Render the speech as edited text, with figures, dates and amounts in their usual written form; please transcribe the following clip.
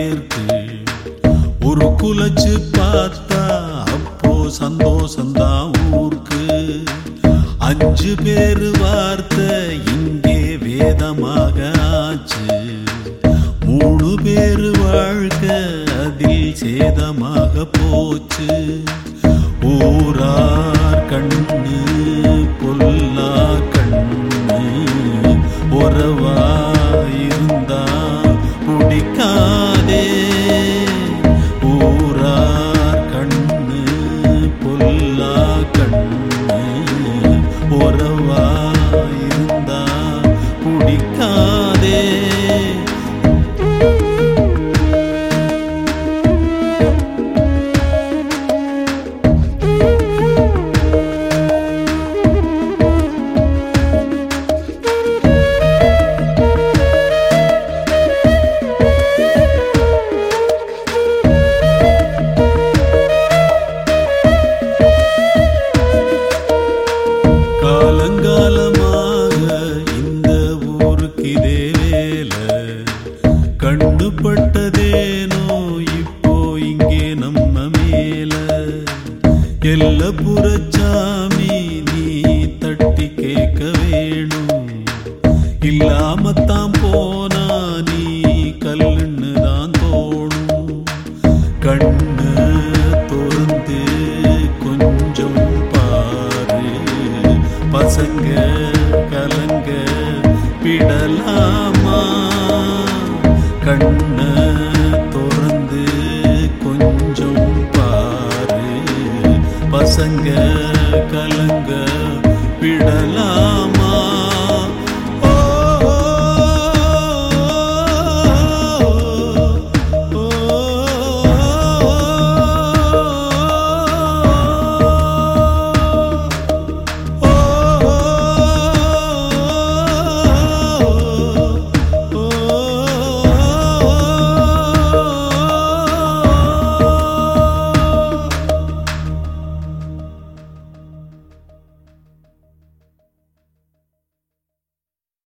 பேருக்கு ஒரு குலச்சு பார்த்தா அப்போ சந்தோஷந்தான் ஊருக்கு. 5 பேரு வார்த்தை இங்கே வேதமாக ஆச்சு. 3 பேரு வாழ்க்கை அதில் சேதமாக போச்சு. ஊரார் கண்ணு பொல்லா கண்ணு உறவா இருந்தா பிடிக்காதே. ஊரார் கண்ணு பொல்லா கண்ணு உறவா இருந்தா பிடிக்காதே. காலங்காலமாக இந்த ஊருக்கு இதே வேலை. கண்டுபட்டதேனோ இப்போ இங்கே நம்ம மேல. எல்லப்புறச்சாமி நீ தட்டி கேட்க வேணும். இல்லாமத்தான் போனா நீ கல்லுன்னு தான் தோணும். கண்ணு திறந்து கொஞ்சம் பாரு. பசங்க கலங்க விடலாமா? கண்ண திறந்து கொஞ்சம் பாரு. பசங்க கலங்க விடலாமா?